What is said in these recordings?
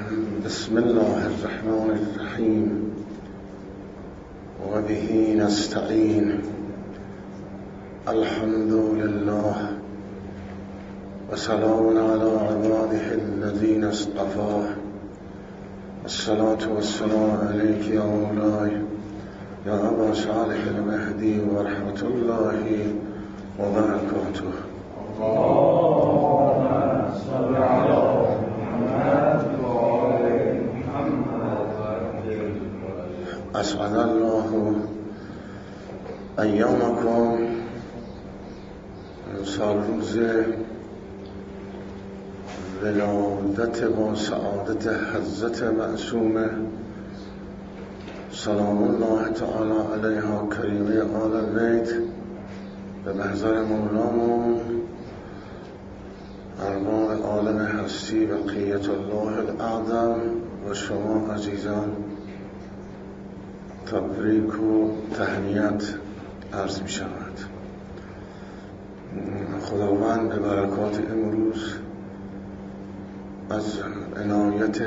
بسم الله الرحمن الرحيم وبه نستعين الحمد لله وسلام على عباده الذين اصطفاه الصلاة والسلام عليك يا مولاي يا أبا صالح المهدي ورحمة الله وبركاته. اللهم صل على محمد وآل محمد. أسعد الله أيامكم. سال روز ولادت و سعادت حضرت معصومه سلام الله تعالی علیها کریمه آل البیت به محضر مولامون ارباب عالم هستی بقیت الله الاعظم و شما عزیزان تبریک و تهنیت عرض می شود. خداوند به برکات امروز از عنایت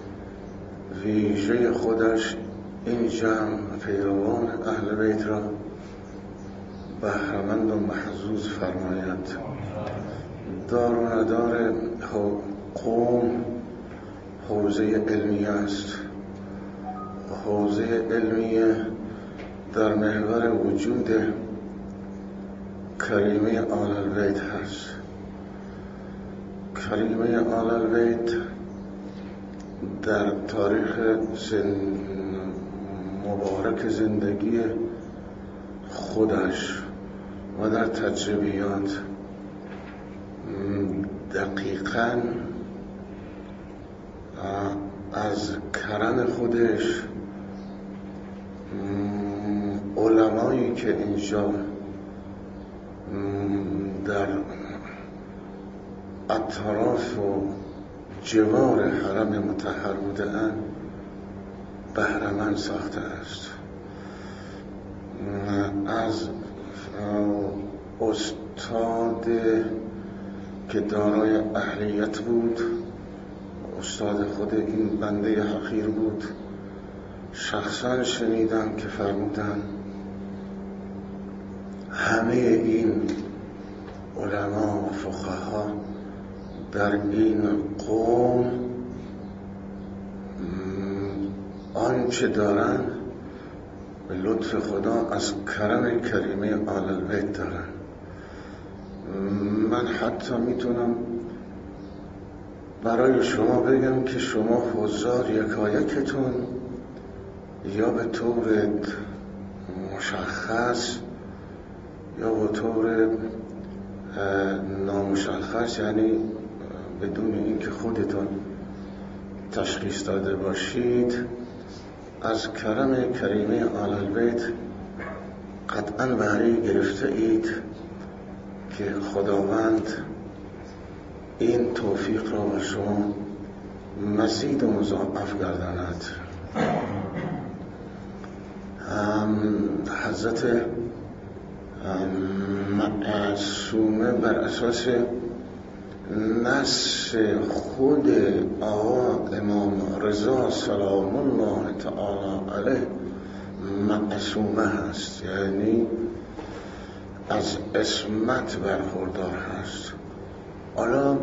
ویژه خودش این جمع پیروان اهل بیت را بهره‌مند و محظوظ فرماید. دار و ندار قوم حوزه علمی است. حوزه علمی در محور وجود کریمه آل البیت هست. کریمه آل البیت در تاریخ مبارک زندگی خودش و در تجربیات دقیقاً از کرم خودش علمایی که اینجا در اطراف و جوار حرم مطهر بودند بهره‌مند ساخته است. از استاد که دارای اهلیت بود، استاد خود این بنده حقیر بود، شخصا شنیدم که فرمودن همه این علما و فقها در این قوم آنچه دارن به لطف خدا از کرم کریمه آل البیت دارن. من حتی میتونم برای شما بگم که شما حضار یکایکتون یا به طور مشخص یا به طور نامشخص، یعنی بدون اینکه خودتون تشخیص داده باشید، از کرم کریمه آل البیت قطعاً بهره گرفته اید که خداوند این توفیق را به شما مزید و مضاعف گرداند. حضرت معصومه بر اساس نص خود آقا امام رضا سلام الله تعالی علیه معصومه هست، یعنی از عصمت برخوردار هست. حالا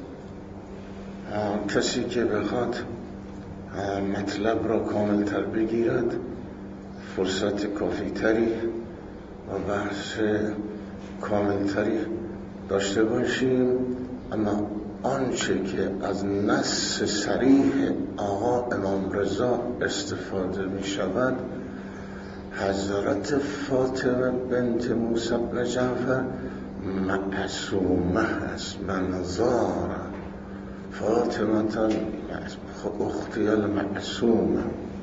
کسی که بخواد مطلب را کامل تر بگیرد فرصت کافی تری و بحث کامل تری داشته باشیم، اما آنچه که از نص صریح آقا امام رضا استفاده می شود حضرت فاطمه بنت موسی بن جعفر معصومه هست. منظار فاطمه اختی المعصومه.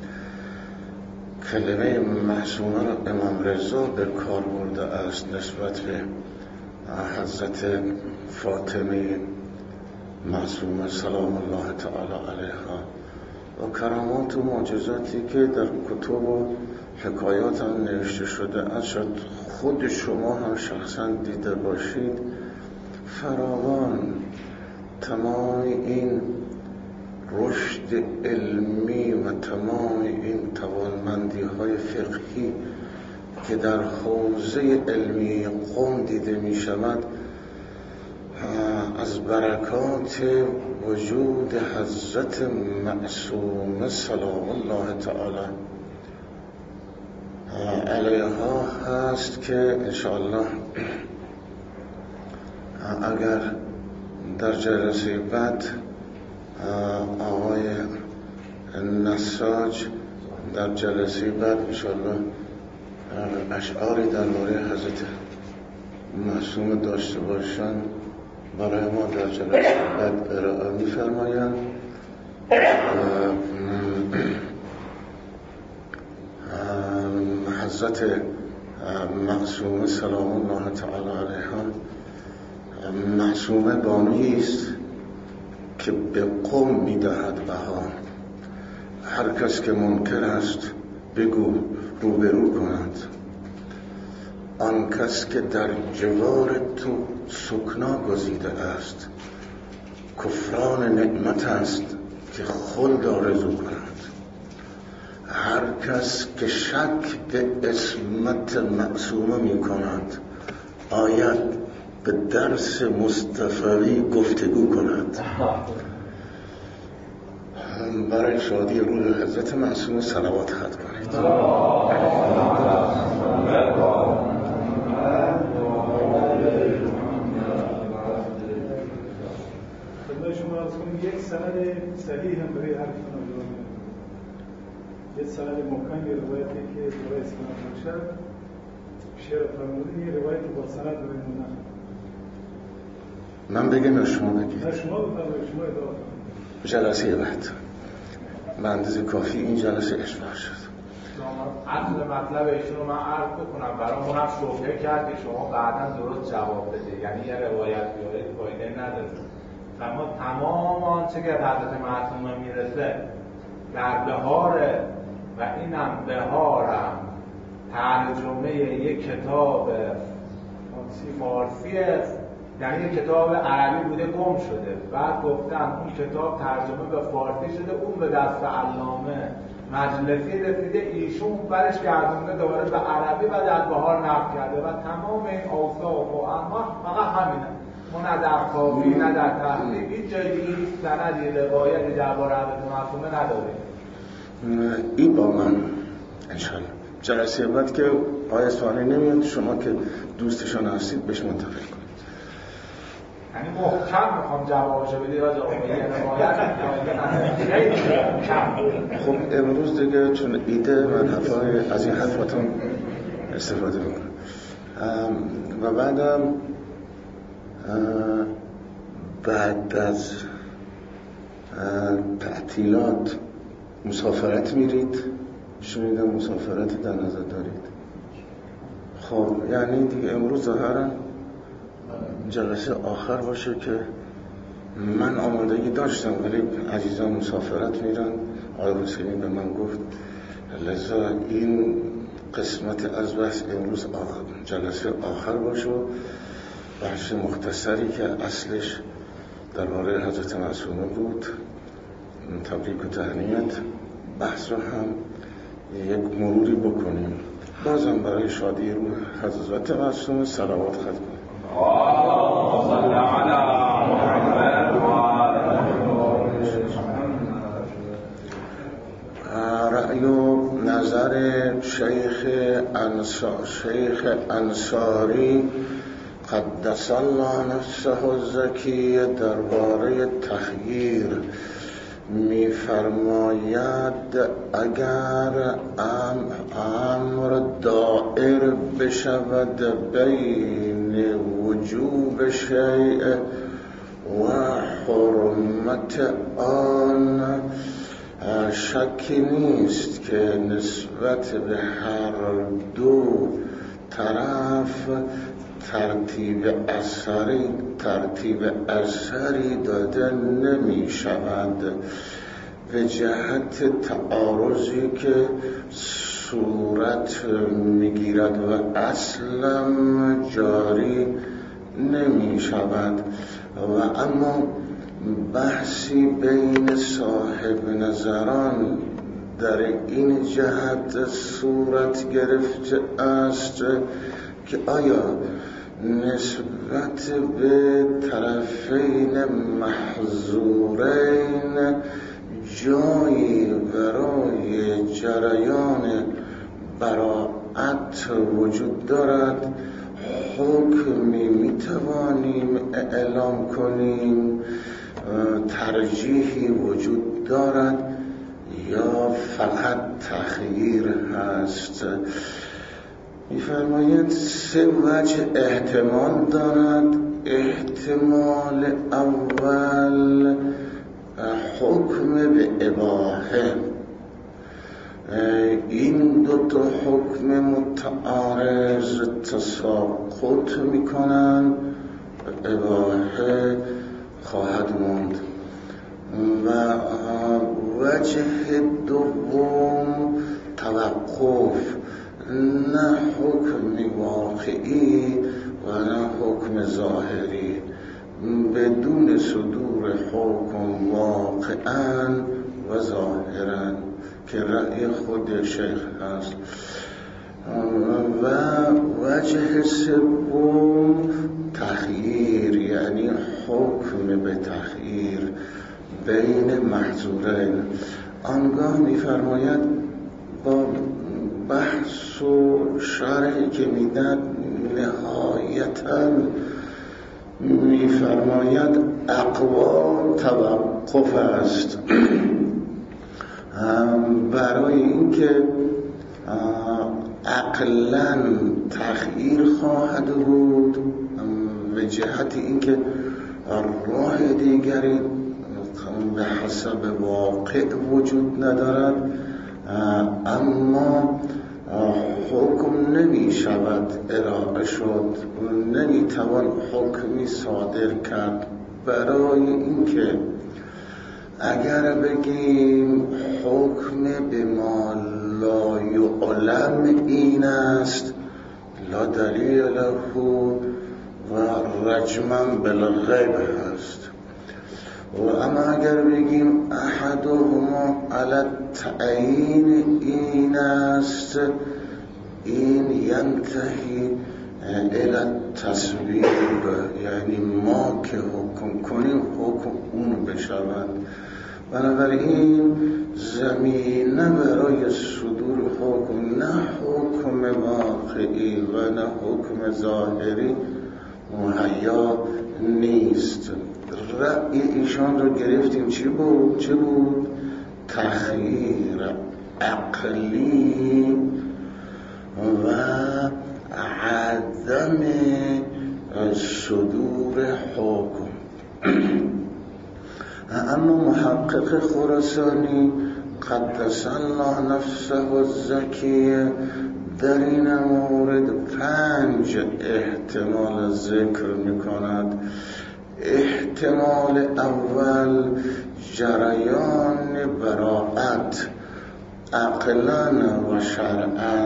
کلمه معصومه را امام رضا به کار برده است نسبت به حضرت فاطمه معصومه سلام الله تعالی علیها و کرامات و معجزاتی که در کتب و حکایات هم نوشته شده است، شاید خود شما هم شخصا دیده باشید، فراوان. تمام این رشد علمی و تمام این توانمندی های فقهی که در حوزه علمی قم دیده می شود از برکات وجود حضرت معصومه سلام الله تعالی علیها هست که انشاءالله اگر در جلسه بعد آقای نساج در جلسه بعد انشاءالله اشعاری درباره حضرت معصومه داشته باشن برای ما در جلسه بعد ارائه می‌فرمایند. حضرت معصومه سلام الله تعالی علیها معصومه بانویی است که به قم می‌دهد بها. هر کس که منکر است بگو روبرو کند، آن کس که در جوار تو سکنا گزیده است کفران نعمت است که خلد آرزو کند. هر کس که شک به عصمت معصومه می کند آید به درس مصطفوی گفتگو کند. برای شادی روح حضرت معصومه صلوات ختم کنید. یک سند صحیح هم برای هر کدوم یک سند محکم یه روایتی که برای اسناد باشد شعر فرمودن یه روایتی با سند برای مونخ. من بگم یا شما بگید؟ نه شما بفرمایید، شما ادعا کنید. جلسه بعد به اندازه کافی این جلسه اشباع شد. اصل مطلب ایشون رو من عرض بکنم، برامون هم شبهه کرد که شما بعدا درست جواب بده، یعنی یه روایت بیارید فایده نداره. اما تمام آنچه که حضرت معصومه میرسه در بهاره و اینم بهارم ترجمه یک کتاب فارسی است، یعنی یک کتاب عربی بوده گم شده، بعد گفتن اون کتاب ترجمه به فارسی شده، اون به دست علامه مجلسی رسیده، ایشون برش گردونده دوباره به عربی و در بهار نقل کرده و تمام این اوصاف و انواع فقط همینه. ما نه در کافی نه در تحقیق هیچ جایی این سندی روایتی درباره حضرت معصومه نداره. این با من انشاءالله جلسه بعد که آقای اصفهانی نمیاد شما که دوستشان هستید بهش منتقل کنید. یعنی محکم میخوام جوابشو بدی راجع به روایت خب امروز دیگه چون ایده من از این حرفاتون استفاده میکنم و بعدم بعد از تعطیلات مسافرت میرید؟ شنیدم مسافرت در نظر دارید. خب یعنی دیگه امروز ظاهرا جلسه آخر باشه که من آمادگی داشتم ولی عزیزان مسافرت میرن. آقای حسینی به من گفت لذا این قسمت از بحث امروز جلسه آخر باشه، بحث مختصری که اصلش درباره حضرت معصومه بود، تبریک و تهنیت، بحث رو هم یک مروری بکنیم. بازم برای شادی روح حضرت معصومه صلوات ختم کنیم. رأی و نظر شیخ انصاری قدس الله نفسه الزکی درباره تخییر می‌فرماید اگر امر دائر بشود بین وجوب شیء و حرمت آن، شکی نیست که نسبت به هر دو طرف ترتیب اثری داده نمی شود به جهت تعارضی که صورت میگیرد و اصلا جاری نمی شود و اما بحثی بین صاحب نظران در این جهت صورت گرفته است که آیا نسبت به طرفین محظورین جایی برای جریان براءت وجود دارد، حکمی میتوانیم اعلام کنیم، ترجیحی وجود دارد یا فقط تخییر هست؟ می‌فرماید 3 وجه احتمال دارد. احتمال اول حکم به اباحه، این 2 حکم متعارض تساقط میکنن، اباحه خواهد ماند. و وجه دوم توقف، نه حکم واقعی و نه حکم ظاهری، بدون صدور حکم واقعا و ظاهرا که رأی خود شیخ هست. و وجه سوم تخییر، یعنی حکم به تخییر بین محظورین. آنگاه می‌فرماید با بحث و شرحی که میدن نهایتاً می‌فرماید اقوا توقف است برای اینکه عقلاً تخییر خواهد بود به جهت اینکه راه دیگری به حسب واقع وجود ندارد، اما حکم نمی شود ارائه شد، نمی توان حکمی صادر کرد. برای اینکه اگر بگیم حکم به ما لا یعلم این است، لا دلیل له و رجما بالغیب هست. و اما اگر بگیم احدهما علی التعیین این است، این ینتهی الی التصویب، یعنی ما که حکم کنیم حکم اون بشود. بنابراین زمینه برای صدور حکم نه حکم واقعی و نه حکم ظاهری مهیا نیست. رأی ایشان رو گرفتیم چه بود؟ تخییر عقلی و عدم صدور حکم. اما محقق خراسانی قدس الله نفسه الزکیه در این مورد 5 احتمال ذکر می‌کند. احتمال اول جریان براءت عقلاً و شرعاً،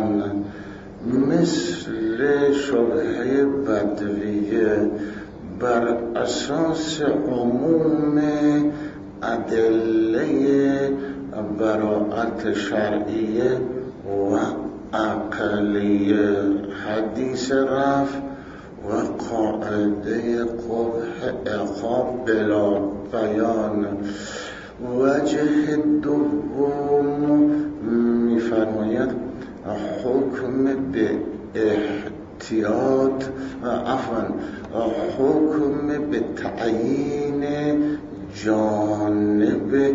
مثل شبهه بدویه بر اساس عموم ادله براءت شرعیه و عقلیه، حدیث رفع و قاعده قبح عقاب بلا بیان. وجه دوم می‌فرماید حکم به احتیاط، حکم به تعیین جانب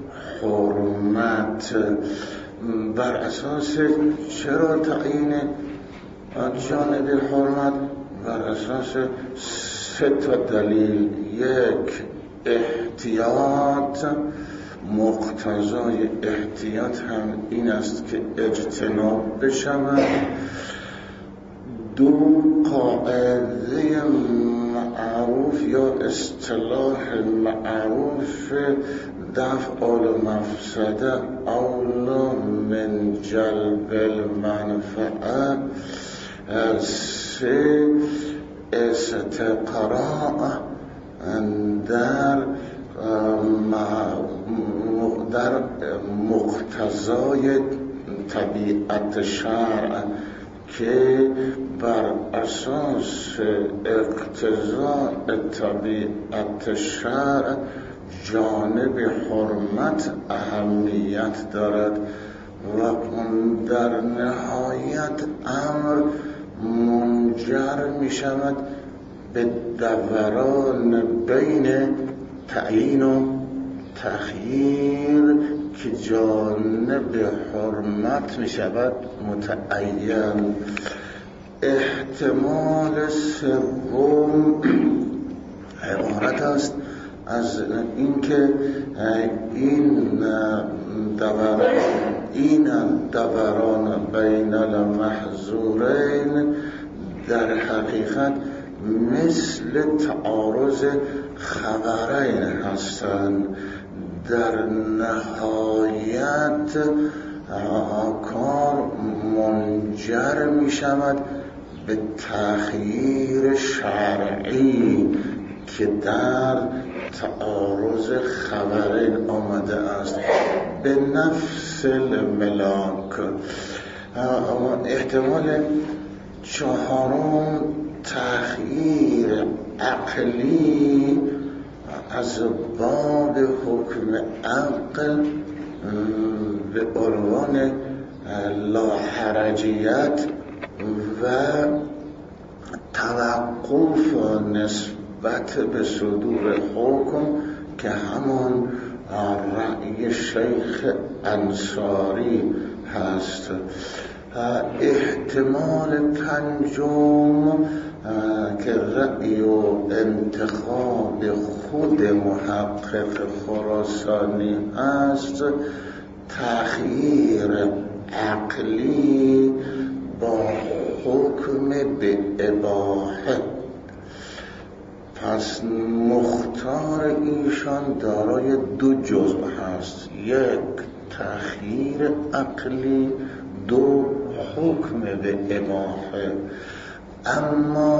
حرمت. بر اساس چرا تعیین جانب حرمت؟ بر اساس 3 دلیل. 1 احتیاط، مقتضای احتیاط هم این است که اجتناب بشود. 2 قاعده معروف یا اصطلاح معروف دفع المفسده اولا من جلب المنفعه. 3 استقراء در در مقتضای طبیعت شرع که بر اساس اقتضاء طبیعت شرع جانب حرمت اهمیت دارد و اون در نهایت امر منجر می شود به دوران بین تعیین و تخییر که جانب حرمت می شود متعین. احتمال سوم عبارت است از اینکه این دوران بین المحظورین در حقیقت مثل تعارض خبرین هستند. در نهایت کار منجر می شود به تأخیر شرعی که در تعارض خبرین آمده است. به نفس الملاک. احتمال چهارم تأخیر عقلی از باب حکم عقل به عنوان لاحرجیت و توقف نسبت به صدور حکم که همون رأی شیخ انصاری هست. احتمال پنجم که رأی و انتخاب خود محقق خراسانی است تأخیر عقلی با حکم به اباحه. پس مختار ایشان دارای دو جزء هست، یک تأخیر عقلی، دو حکم به اباحه. اما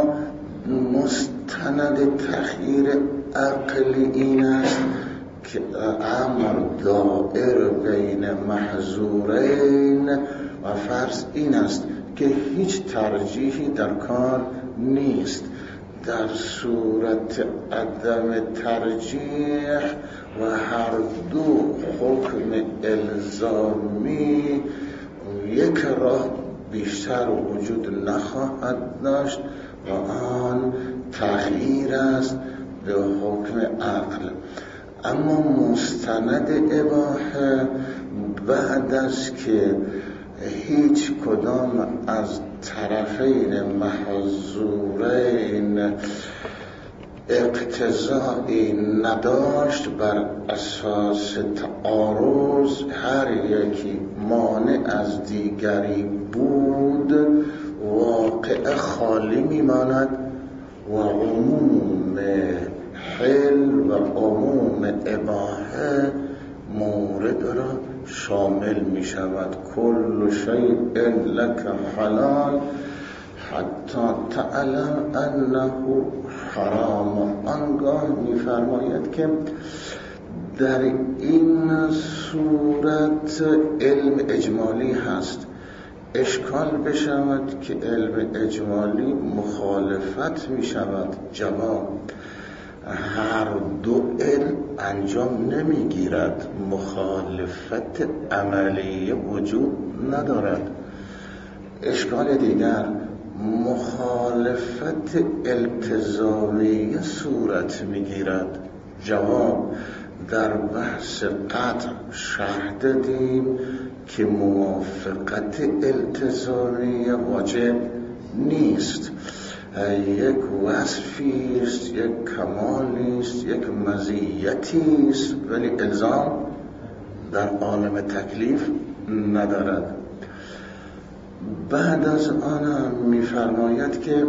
مستند تأخیر عقلی این است که امر دائر بین محظورین و فرض این است که هیچ ترجیحی در کار نیست. در صورت عدم ترجیح و هر دو حکم الزامی یک راه بیشتر وجود نخواهد داشت و آن تغییر است به حکم عقل. اما مستند اباحه بعد از که هیچ کدام از طرفین محظورین اقتضایی نداشت بر اساس تعارض، هر یکی مانع از دیگری بود، واقع خالی میماند و عموم حل و عموم اباحه مورد را شامل می شود. کل شیء لک حلال حتی تعلم انه حرام. آنگاه می فرماید که در این صورت علم اجمالی هست. اشکال بشود که علم اجمالی مخالفت می شود. جواب: هر دو علم انجام نمی گیرد، مخالفت عملی وجود ندارد. اشکال دیگر: مخالفت التزامی صورت می گیرد. جواب: در بحث قطع شرح دادیم که موافقت التزامی واجب نیست. یک وصفی است، یک کمالی است، یک مزیتی است، ولی الزام در عالم تکلیف ندارد. بعد از آن می‌فرماید که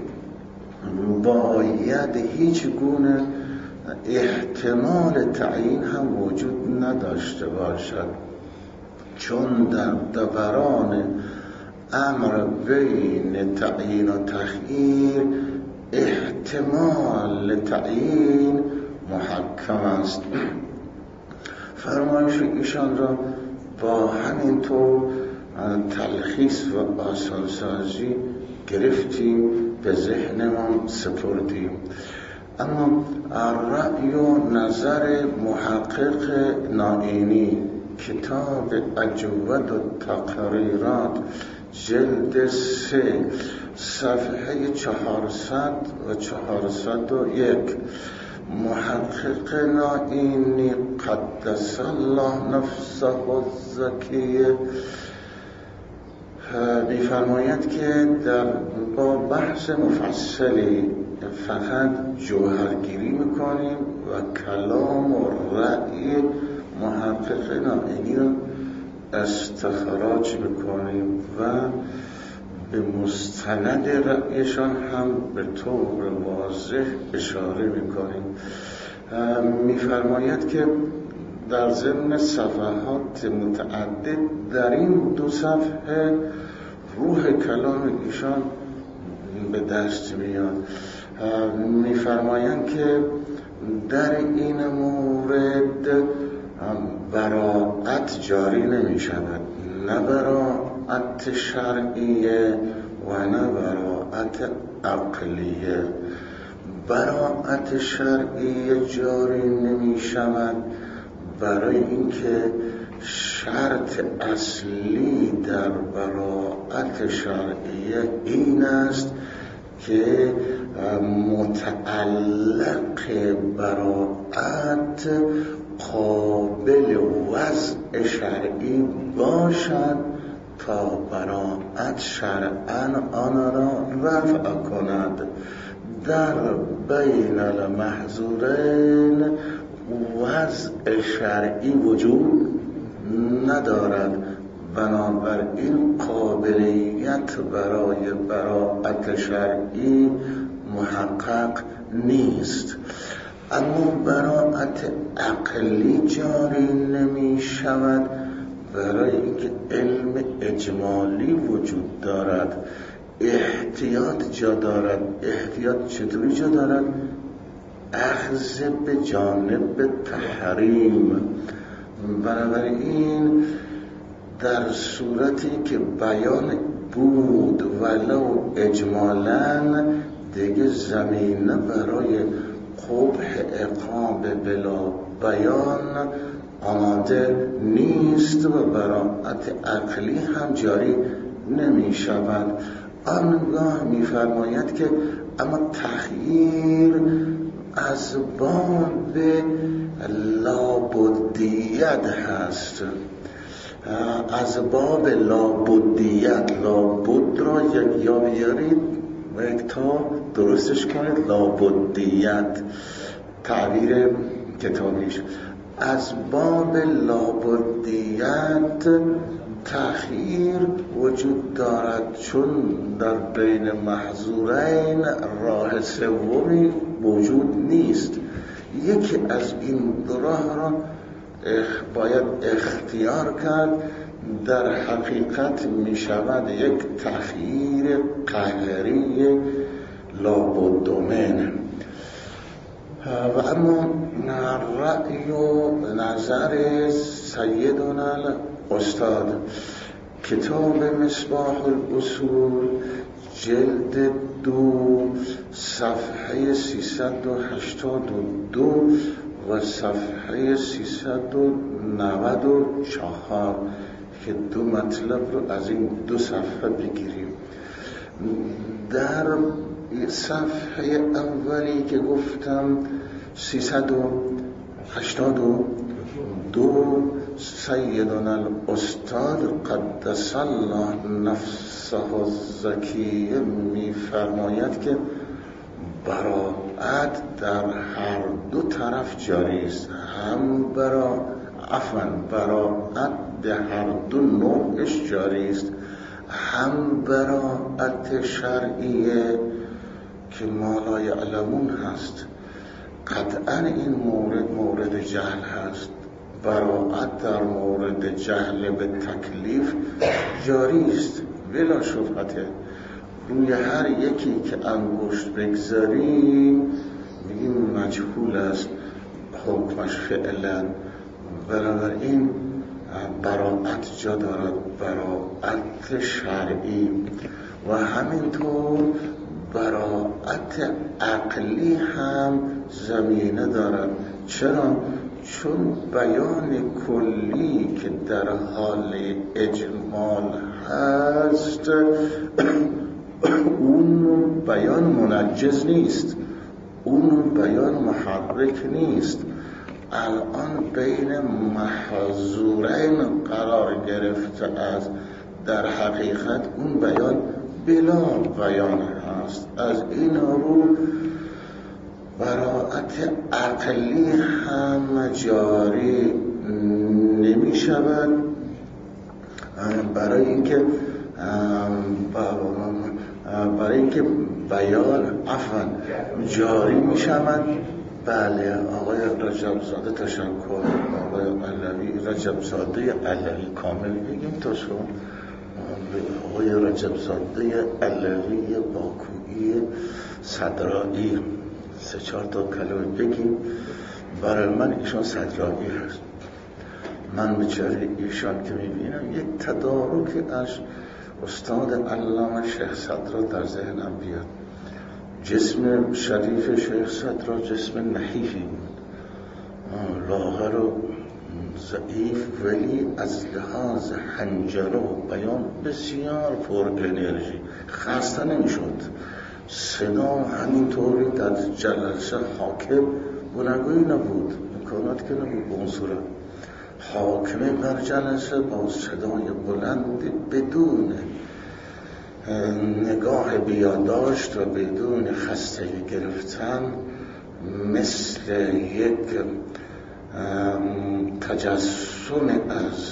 باید هیچ گونه احتمال تعیین هم وجود نداشته باشد، چون در دوران امر بین تعیین و تخییر احتمال تعیین محکم است. فرمایش ایشان را با همین طور تلخیص و آسانسازی گرفتیم، به ذهنمان سپردیم. اما رأی و نظر محقق نائینی، کتاب اجود و تقریرات، جلد 3 صفحه 400 و 401، محقق نائینی قدس الله نفسه الزکیه می‌فرماید که با بحث مفصلی فقط جوهرگیری میکنیم و کلام و رأی محقق نائینی رو استخراج میکنیم و به مستند رأیشان هم به طور واضح اشاره میکنیم. میفرماید که در ضمن صفحات متعدد در این 2 صفحه روح کلام ایشان به دست میاد. میفرمایند که در این مورد براءت جاری نمی شود، نه براءت شرعیه و نه براءت عقلیه. براءت شرعیه جاری نمی شود برای اینکه شرط اصلی در براءت شرعیه این است که متعلق براءت قابل وضع شرعی باشد تا براءت شرعاً آن را رفع کند. در بین المحظورین وضع شرعی وجود ندارد، بنابراین قابلیت برای براءت شرعی محقق نیست. اما براءت عقلی جاری نمی شود برای اینکه علم اجمالی وجود دارد، احتیاط جا دارد. احتیاط چطوری جا دارد؟ اخذ به جانب تحریم. بنابراین در صورتی که بیان بود ولو اجمالاً دیگه زمینه برای قبح عقاب بلا بیان آماده نیست و براءت عقلی هم جاری نمی شود. آنگاه می فرماید که اما تخییر از باب لابدیت هست، از باب لابدیت. لابد را یک یا بیارید و یک تا درستش کنید، لابدیت تعبیر کتابیش. از باب لابدیت تأخیر وجود دارد، چون در بین محظورین راه سومی وجود نیست. یکی از این دو راه را باید اختیار کرد. در حقیقت می شود یک تأخیر قهری لابدومن. و اما رأی و نظر سیدنا استاد، کتاب مصباح الاصول جلد 2 صفحه 382 و صفحه 394 که 2 مطلب رو از این 2 صفحه بگیریم. در صفحه اولی که گفتم 382 سیدنا الاستاد قدس الله نفسه الزکیه می فرماید که براءت در هر دو طرف جاری است. هم براءت در هر دو نوعش جاری است، هم براءت شرعیه که ما لا یعلمون هست. قطعا این مورد جهل هست. براءت در مورد جهل به تکلیف جاری است بلا شبهه. روی هر یکی که انگشت بگذاریم میگیم مجهول است. حکمش فعلا. بنابراین براءت جا دارد، براءت شرعی، و همینطور براءت عقلی هم زمینه دارد. چرا؟ چون بیان کلی که در حال اجمال هست اون بیان منجز نیست، اون بیان محرک نیست. الان بین محظورین قرار گرفته است، در حقیقت اون بیان بلا بیان هست. از این رو براءت عقلی هم جاری نمی شود، برای اینکه بیان عفوا جاری می شود. بله آقای رجب زاده تشکر. آقای علوی رجب زاده علوی کامل بگیم تا شما. آقای رجب زاده علوی باکویی صدرایی 3-4 تا کلمه بگیم. برای من ایشان صدرایی هست. من بچاره ایشان که میبینم یک تدارک از استاد علامه شیخ صدرا در ذهنم بیاد. جسم شریف شیخ صدرا جسم نحیفی بود، لاغر و ضعیف، ولی از لحاظ حنجره و بیان بسیار پر انرژی، خسته نمیشد. صدا همینطوری در جلسه حاکم بلندگویی نبود، امکانات که نبود به اون صورت. حاکمه بر جلسه با صدای بلند بدون نگاه بیاداشت و بدون خستگی گرفتن، مثل یک تجسم از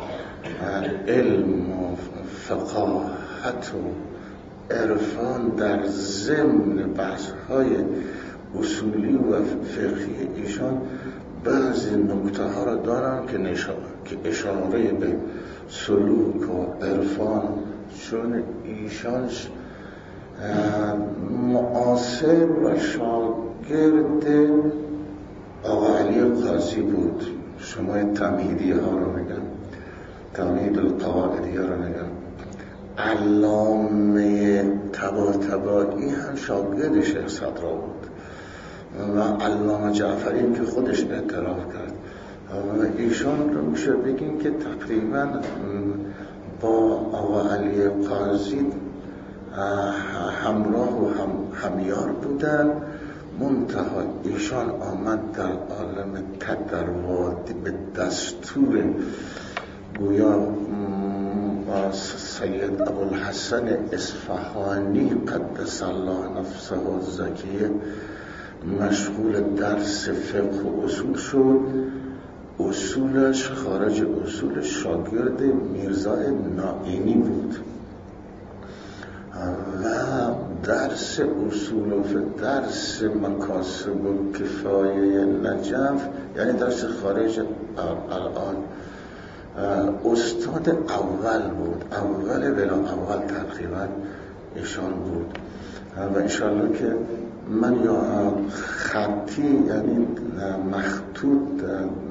علم و فقاهت و عرفان در ضمن بحث‌های اصولی و فقهی ایشان بعضی نکته ها را دارن که اشاره به سلوک و عرفان، چون ایشان معاصر و شاگرد آقا علی قاضی بود. شما تمهیدی ها رو میگن، تمهید القواعدی ها رو میگن. علامه طباطبایی هم شاگرد شیخ صدرا بود و علامه جعفری که خودش اعتراف کرد. ایشان رو میشه بگیم که تقریبا با آقا علی قاضی همراه و همیار بودن. منتها ایشان آمد در عالم تدروادی به دستور گویا سید ابوالحسن اصفهانی قدس الله نفسه الزکیه مشغول درس فقه و اصول شد. اصولش خارج اصول شاگرد میرزا نائینی بود و درس اصول و درس مکاسب و کفایه نجف، یعنی درس خارج الان استاد اول بود، اول بلا اول تقریبا ایشان بود. و انشاءالله که من یا خطی یعنی مخطوط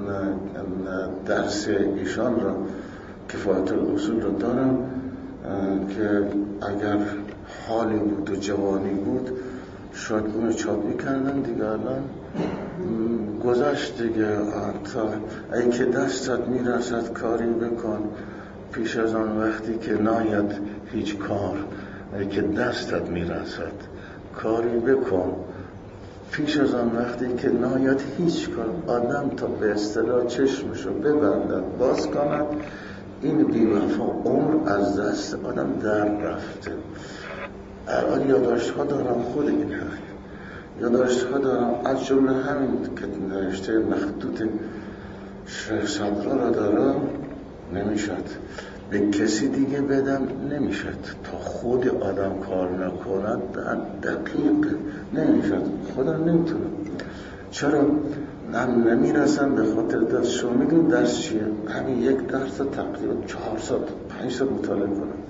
درس ایشان را کفایت الاصول را دارم که اگر حالی بود و جوانی بود شاید اونو چاپی کردن دیگه. الان گذشت دیگه. تا ای که دستت میرسد کاری بکن، پیش از آن وقتی که ناید هیچ کار. ای که دستت میرسد کاری بکن، پیش از آن وقتی که ناید هیچ کار. آدم تا به اصطلاح چشمشو ببندد باز کند، این بی‌وفا عمر از دست آدم در رفته. الان یادداشت‌ها دارم، خود این حقیقت یادداشت‌ها دارم، از جمله همین که نوشته مخطوط شیخ صدرا را دارم. نمیشد به کسی دیگه بدم، نمیشد تا خود آدم کار نکند دقیق نمیشد. خودم نمیتونم. چرا؟ نمیرسم به خاطر درس. شما میدونید درس چیه؟ همین یک درس تقریبا 400-500 مطالعه کنم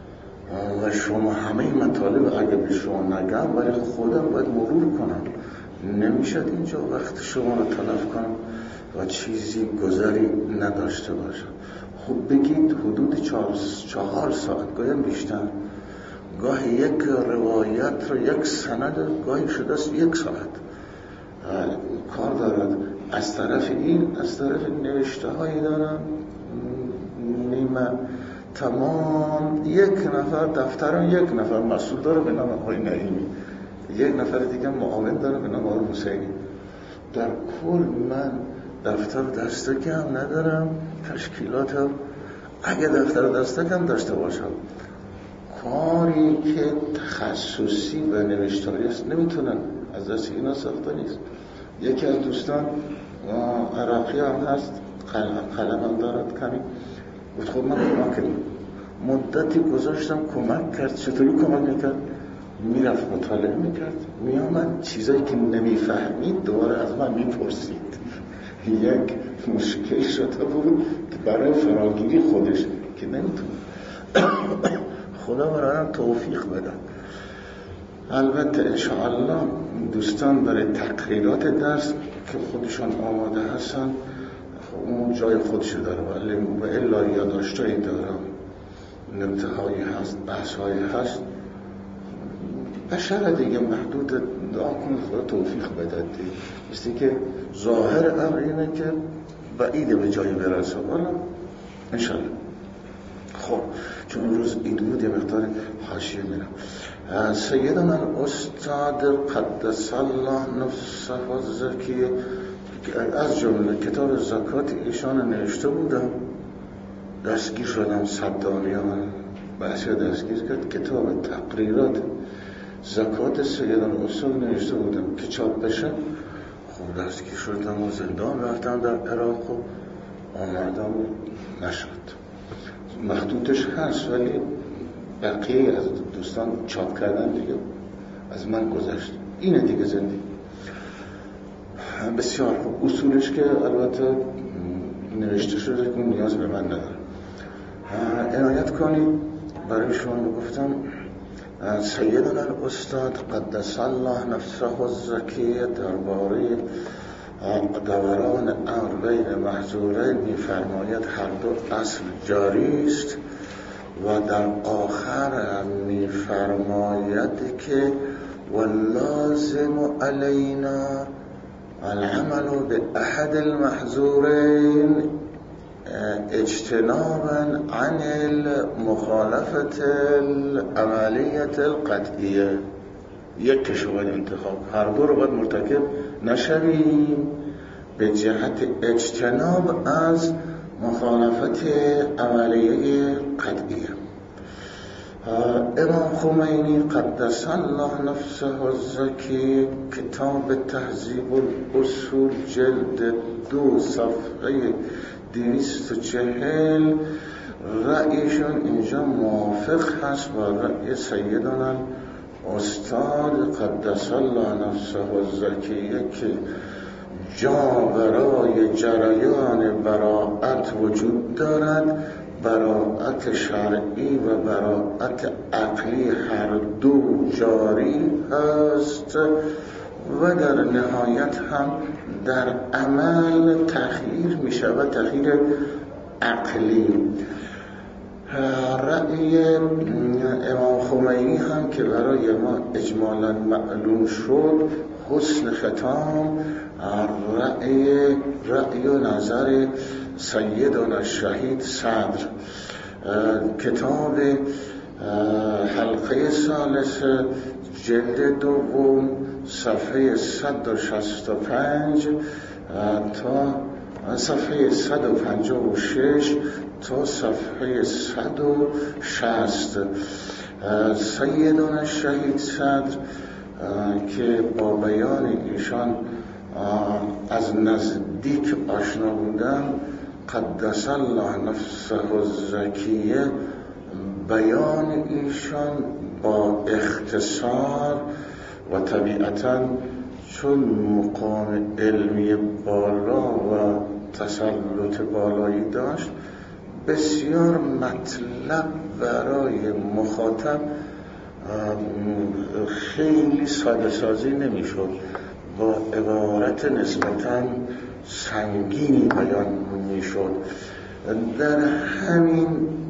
و شما همه مطالب اگه به شما نگم ولی خودم باید مرور کنم. نمیشد اینجا وقت شما رو تلف کنم و چیزی گذری نداشته باشم. خب بگید حدود 4 ساعت، گاهی بیشتر، گاهی یک روایت رو یک سند، گاهی شده است 1 ساعت کار دارد. از طرف این، از طرف نوشته هایی دارم نیمه تمام. 1 نفر دفترم، 1 نفر مسئول داره به نام آقای نعیمی، 1 نفر دیگه معاون داره به نام آقای حسینی. در کل من دفتر دستکم ندارم. تشکیلاتم اگه دفتر دستکم داشته باشم، کاری که تخصصی و نوشتاری است نمیتونن از دست اینا ساخته نیست. یکی از دوستان عراقی هم هست، قلم هم دارد کمی، بود خب من کمک کنیم. مدتی گذاشتم کمک کرد. چطوری کمک میکرد؟ میرفت مطالعه میکرد، میامد چیزایی که نمیفهمید دوباره از من میپرسید. یک مشکل شده بود که برای فراگیری خودش که نمیتونه. خدا برایم توفیق بده. البته انشاءالله دوستان برای تقریرات درس که خودشان آماده هستن، اون جای خودش داره، ولی و الا یادداشتایی دارم، نمتهایی هست، بحثایی هست. بشر دیگه محدود، دعا کن خدا توفیق بده. مثل که ظاهر امر اینه که بعیده به جایی برسه، والا انشاءالله. خب چون اون روز این بود یه مقدار حاشیه میرم. سیدنا الاستاد قدس الله نفسه الزکی از جمله کتاب زکات ایشان نوشته بودم، دستگیر شدم. صدانیان بحثی دستگیر کرد. کتاب تقریرات زکات سیدنا الاستاد نوشته بودم که چاپ بشه. خب دستگیر شدم و زندان رفتم در عراق و آمدم و نشد. مخطوطش هست ولی بقیه از دوستان چاپ کردن دیگه از من گذشت. اینه دیگه زندگی. بسیار خوب. اصولش که البته نوشته شده که نیاز به من نداره. عنایت کنید برای شما گفتم سیدنا الاستاد قدس الله نفسه الزکی درباره دوران امر بین محظورین می‌فرماید هر دو اصل جاری است و در آخر می‌فرماید که واللازم علینا العمل باحد المحظورین اجتنابا عن المخالفة العملیة القطعیه. یک کشو باید انتخاب، هر دو رو باید مرتکب نشویم به جهت اجتناب از مخالفت عملیه قطعیه. امام خمینی قدس الله نفسه الزکی کتاب تهذیب الاصول جلد 2 صفحه 240 رأیشون اینجا موافق هست با رأی سیدنا استاد قدس الله نفسه الزکیه که جا برای جریان براءت وجود دارد. براءت شرعی و براءت عقلی هر دو جاری هست و در نهایت هم در عمل تغییر می شود، تغییر عقلی. رأی امام خمینی هم که برای ما اجمالا معلوم شد، حسن ختام رأی و نظر سیدنا شهید صدر. کتاب حلقه ثالثه جلد 2 صفحه 165 تا صفحه 156 تا صفحه 160. سیدنا شهید صدر که با بیان ایشان از نزدیک آشنا بودم، قدس الله نفسه الزکیه بیان ایشان با اختصار و طبیعتاً چون مقام علمی بالا و تسلط بالایی داشت، بسیار مطلب برای مخاطب خیلی ساده سازی نمی شد. با عبارت نسبتاً سنگینی بیان میشد. در همین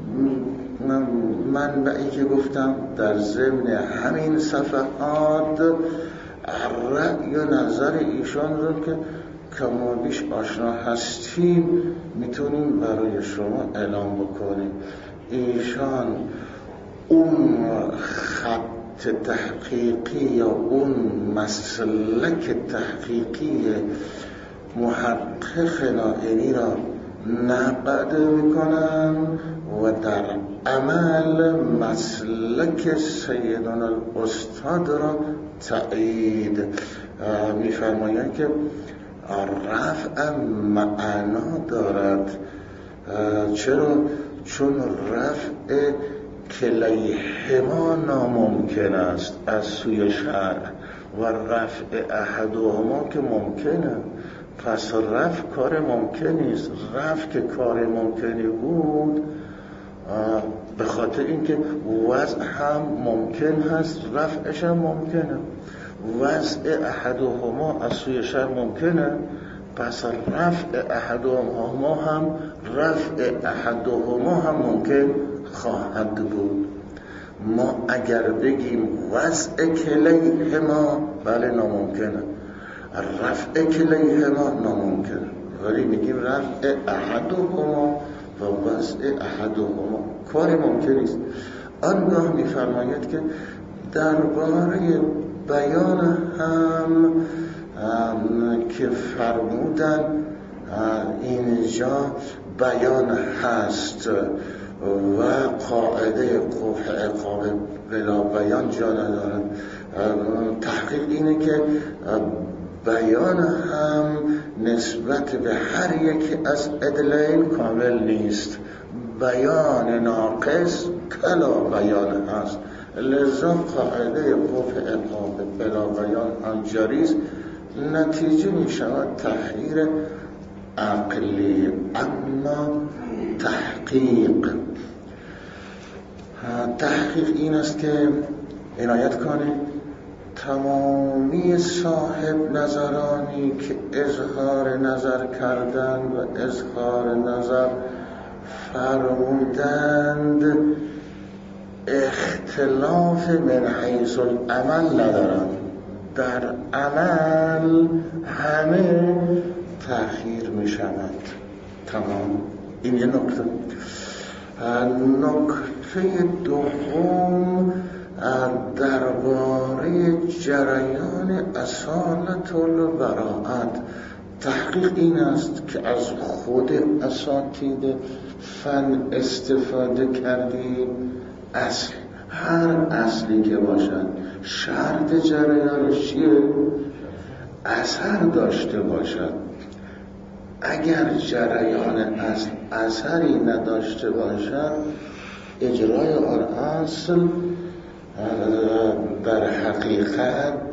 منبعی که گفتم در ضمن همین صفحات رأی و نظر ایشان رو که کما بیش آشنا هستیم میتونیم برای شما اعلام بکنیم. ایشان اون خط تحقیقی یا اون مسلک تحقیقی محقق نائینی را نقد میکنن و در عمل مسلک سیدنا الاستاد را تأیید میفرمایند که رفع معنا دارد. چرا؟ چون رفع کلیهما ناممکن است از سوی شرع و رفع احدهما که ممکنه، پس رفع کار ممکنی است. رفع که کار ممکنی بود به خاطر اینکه وضع هم ممکن هست رفعش هم ممکنه. وضع احدهما از سوی شرع ممکنه، پس رفع احدهما هم ممکن خواهد بود. ما اگر بگیم وضع کلیهما بله ناممکنه، رفع کلیهما ناممکنه، ولی میگیم رفع احدهما و وضع احدهما کار ممکنی است. آنگاه میفرماید که درباره بیان هم که فرمودن اینجا بیان هست و قاعده قبح عقاب بلا بیان جا ندارد. تحقیق اینه که بیان هم نسبت به هر یکی از ادلین کامل نیست. بیان ناقص کلا بیان هست، لذا قاعده قبح عقاب بلا بیان هم جاری است. نتیجه می شود تحریر عقلی. اما تحقیق این است که عنایت کنید تمامی صاحب نظرانی که اظهار نظر کردند و اظهار نظر فرمودند اختلاف من حیث العمل ندارند. در عمل همه تأخیر می شود. تمام. این یه نکته. نکته دوم درباره جریان اصالت البراءت. تحقیق این است که از خود اساتید فن استفاده کردیم. اصل، هر اصلی که باشد شرط جریانش چیه؟ اثر داشته باشد. اگر جریان اصل اثری نداشته باشد اجرای آن اصل در حقیقت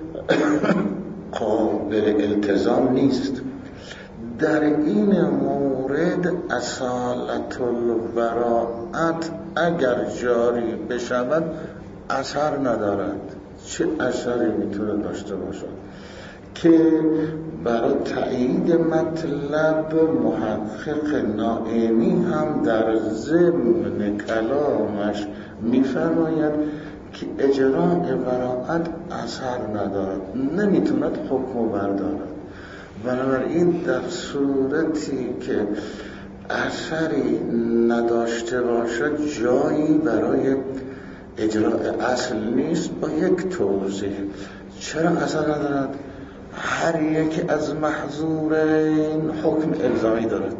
قابل التزام نیست. در این مورد اصالت البراءت اگر جاری بشود اثر ندارد. چه اثری میتونه داشته باشد؟ که برای تایید مطلب محقق نائینی هم در ضمن کلامش میفرماید که اجراء براءت اثر ندارد، نمیتوند حکم بردارد. بنابراین در صورتی که اثری نداشته باشد جایی برای اجراء اصل نیست. با یک توضیح چرا اثر ندارد؟ هر یک از محظورین حکم الزامی دارد.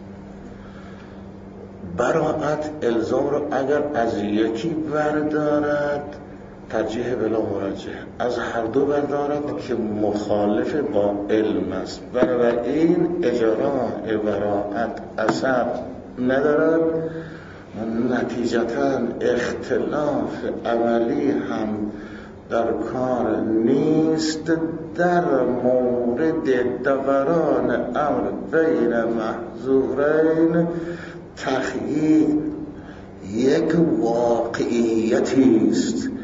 براءت الزام رو اگر از یکی بردارد ترجیح بلا مرجح، از هر دو بردارد که مخالف با علم است. بنابراین اجراء براءت اثر ندارد. نتیجتاً اختلاف عملی هم در کار نیست. در مورد دوران امر بین محظورین تخییر یک واقعیتی است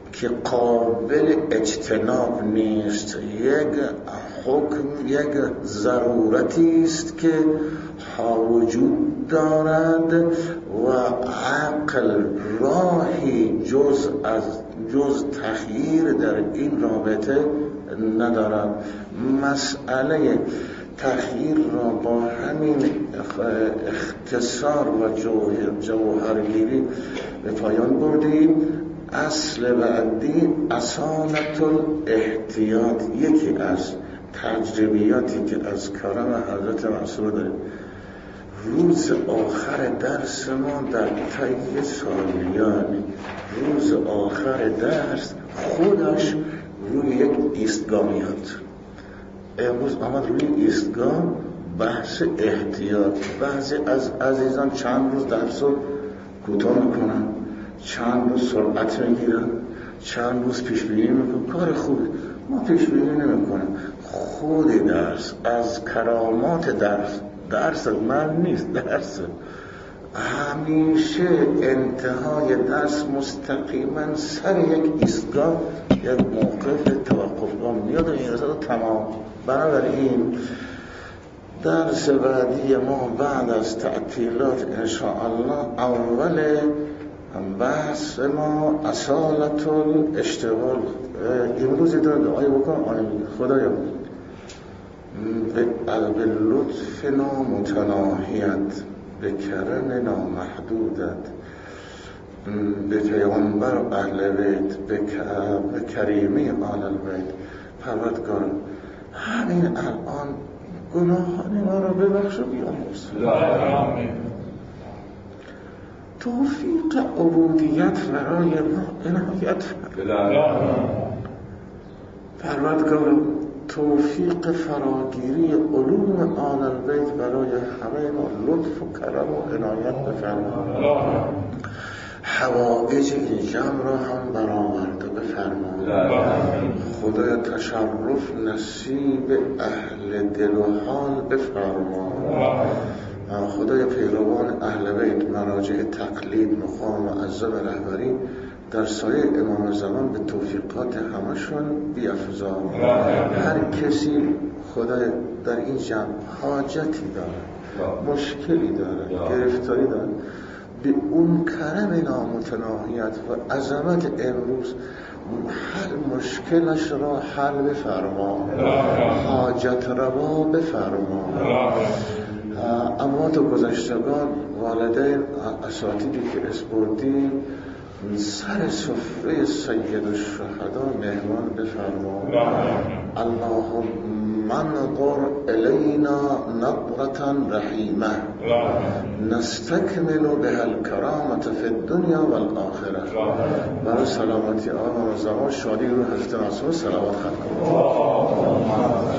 که قابل اجتناب نیست، یک حکم، یک ضرورتی است که وجود دارد و عقل راهی جز تخییر در این رابطه ندارد. مسئله تخییر را با همین اختصار و جوهرگیری به پایان بردیم. اصل بعدی اصالت الاحتیاط، یکی از تجربیاتی که از کرم حضرت معصوم داریم. روز آخر درس ما در طی سالیان، روز آخر درس خودش روی یک ایستگاه میاد. امروز آمد روی ایستگاه بحث احتیاط. بعضی از عزیزان چند روز درس رو کوتاه میکنن، چند روز سرعت میگیرن، چند روز پیشبینی میکنن. کار خوبی، ما پیشبینی نمیکنیم. خود درس از کرامات درس من نیست، درس همیشه انتهای درس مستقیما سر یک ایستگاه، یک موقف توقفگاه میاد و این رسالت تمام. بنابراین درس بعدی ما بعد از تعطیلات انشاءالله اول بحث ما اصالت الاشتغال. امروز داره دعای بکنم خدایا به لطف نامتناهیت، به کرم نامحدودت، به پیغمبر و اهل بیت، به کریمی آل بیت، پروردگار همین الان گناهان ما را ببخش و بیامرز. توفیق عبودیت برای ما عنایت پروردگار، توفیق فراگیری علوم آل البیت برای همه ما لطف و کرم و عنایت بفرما. حوائج این جمع را هم برآورده بفرما. خدای تشرف نصیب اهل دل و حال بفرما. خدای پیروان اهل بیت مراجع تقلید مقام معظم رهبری در سایه امام زمان به توفیقات همشون بیافزا. هر کسی خدای در این جمع حاجتی داره، مشکلی داره، گرفتاری داره، به اون کرم نامتناهیت و عظمت امروز هر مشکلش را حل بفرما، حاجت روا بفرما. اموات و گذشتگان، والدین، اساتیدی که اسپردی سر سفره سید الشهدا مهمان بفرما. اللهم انظر الینا نظرة رحیمه نستکمل بها الکرامة فی الدنیا والآخرة. برای سلامتی آن و زمان شادی رو حضرت معصوم صلوات ختم کنید.